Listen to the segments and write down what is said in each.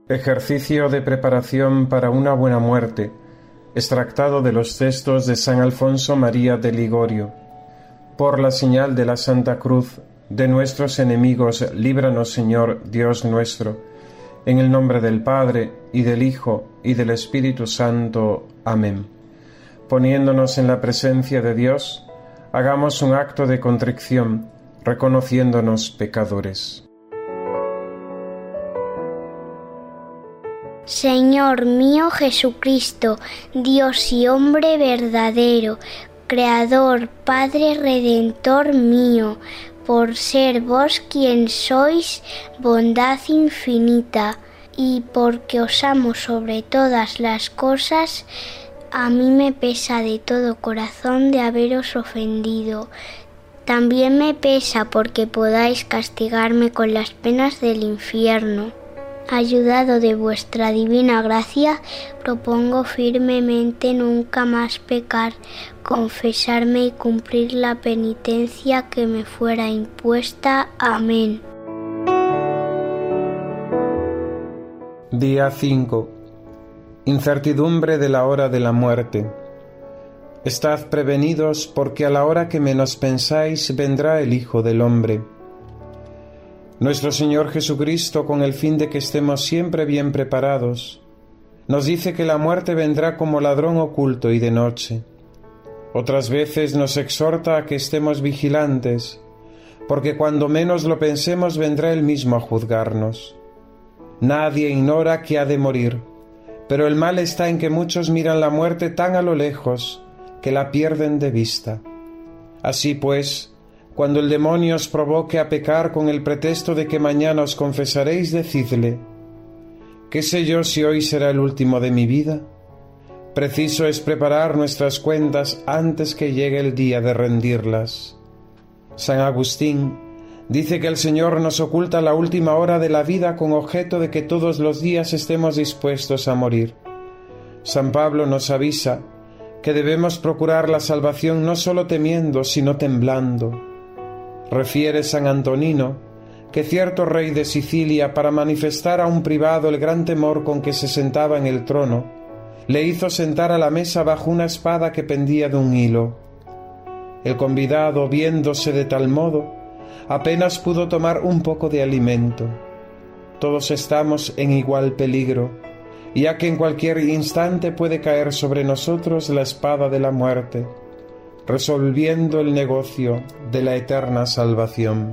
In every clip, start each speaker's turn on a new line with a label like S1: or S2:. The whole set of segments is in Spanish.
S1: Ejercicio de preparación para una buena muerte, extractado de los textos de San Alfonso María de Ligorio. Por la señal de la Santa Cruz, de nuestros enemigos, líbranos, Señor, Dios nuestro, en el nombre del Padre, y del Hijo, y del Espíritu Santo. Amén. Poniéndonos en la presencia de Dios, hagamos un acto de contrición, reconociéndonos pecadores.
S2: Señor mío Jesucristo, Dios y hombre verdadero, Creador, Padre Redentor mío, por ser vos quien sois, bondad infinita, y porque os amo sobre todas las cosas, a mí me pesa de todo corazón de haberos ofendido. También me pesa porque podáis castigarme con las penas del infierno. Ayudado de vuestra divina gracia, propongo firmemente nunca más pecar, confesarme y cumplir la penitencia que me fuera impuesta. Amén.
S1: Día 5. Incertidumbre de la hora de la muerte. Estad prevenidos, porque a la hora que menos pensáis vendrá el Hijo del Hombre. Nuestro Señor Jesucristo, con el fin de que estemos siempre bien preparados, nos dice que la muerte vendrá como ladrón oculto y de noche. Otras veces nos exhorta a que estemos vigilantes, porque cuando menos lo pensemos vendrá Él mismo a juzgarnos. Nadie ignora que ha de morir, pero el mal está en que muchos miran la muerte tan a lo lejos que la pierden de vista. Así pues, cuando el demonio os provoque a pecar con el pretexto de que mañana os confesaréis, decidle: ¿qué sé yo si hoy será el último de mi vida? Preciso es preparar nuestras cuentas antes que llegue el día de rendirlas. San Agustín dice que el Señor nos oculta la última hora de la vida con objeto de que todos los días estemos dispuestos a morir. San Pablo nos avisa que debemos procurar la salvación no solo temiendo, sino temblando. Refiere San Antonino que cierto rey de Sicilia, para manifestar a un privado el gran temor con que se sentaba en el trono, le hizo sentar a la mesa bajo una espada que pendía de un hilo. El convidado, viéndose de tal modo, apenas pudo tomar un poco de alimento. Todos estamos en igual peligro, ya que en cualquier instante puede caer sobre nosotros la espada de la muerte, resolviendo el negocio de la eterna salvación.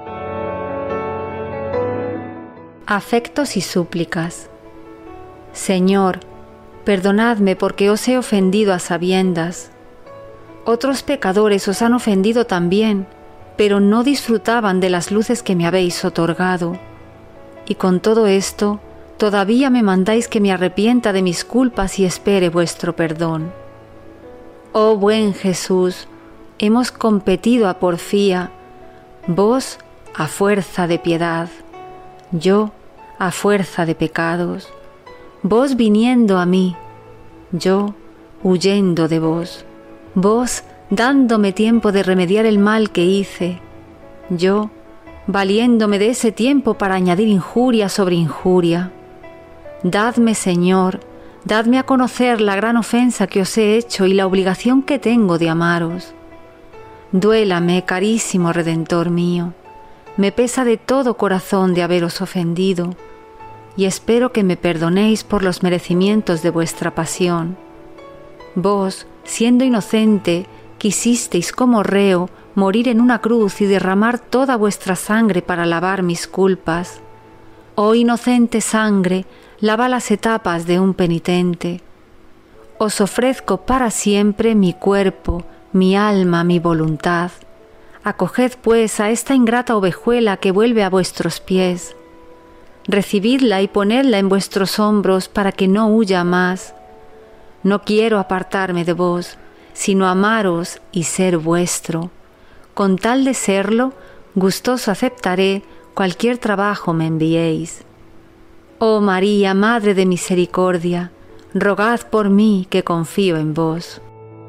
S3: Afectos y súplicas. Señor, perdonadme porque os he ofendido a sabiendas. Otros pecadores os han ofendido también, pero no disfrutaban de las luces que me habéis otorgado. Y con todo esto, todavía me mandáis que me arrepienta de mis culpas y espere vuestro perdón. Oh buen Jesús, hemos competido a porfía, vos a fuerza de piedad, yo a fuerza de pecados, vos viniendo a mí, yo huyendo de vos, vos dándome tiempo de remediar el mal que hice, yo valiéndome de ese tiempo para añadir injuria sobre injuria. Dadme, Señor, dadme a conocer la gran ofensa que os he hecho y la obligación que tengo de amaros. Duélame, carísimo Redentor mío, me pesa de todo corazón de haberos ofendido, y espero que me perdonéis por los merecimientos de vuestra pasión. Vos, siendo inocente, quisisteis como reo morir en una cruz y derramar toda vuestra sangre para lavar mis culpas. Oh inocente sangre, lava las etapas de un penitente. Os ofrezco para siempre mi cuerpo, mi alma, mi voluntad. Acoged pues a esta ingrata ovejuela que vuelve a vuestros pies. Recibidla y ponedla en vuestros hombros para que no huya más. No quiero apartarme de vos, sino amaros y ser vuestro. Con tal de serlo, gustoso aceptaré cualquier trabajo me enviéis. Oh María, Madre de Misericordia, rogad por mí que confío en vos.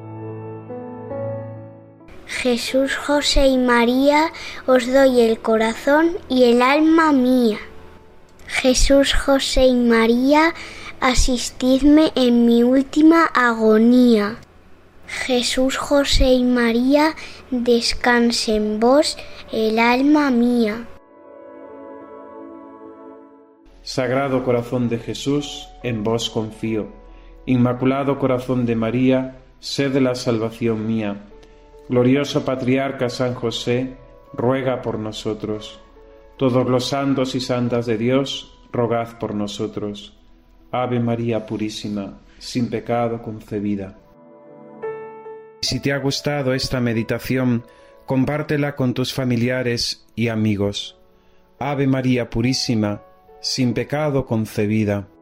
S2: Jesús, José y María, os doy el corazón y el alma mía. Jesús, José y María, asistidme en mi última agonía. Jesús, José y María, descanse en vos el alma mía.
S1: Sagrado Corazón de Jesús, en vos confío. Inmaculado Corazón de María, sed la salvación mía. Glorioso Patriarca San José, ruega por nosotros. Todos los santos y santas de Dios, rogad por nosotros. Ave María Purísima, sin pecado concebida. Si te ha gustado esta meditación, compártela con tus familiares y amigos. Ave María Purísima, sin pecado concebida.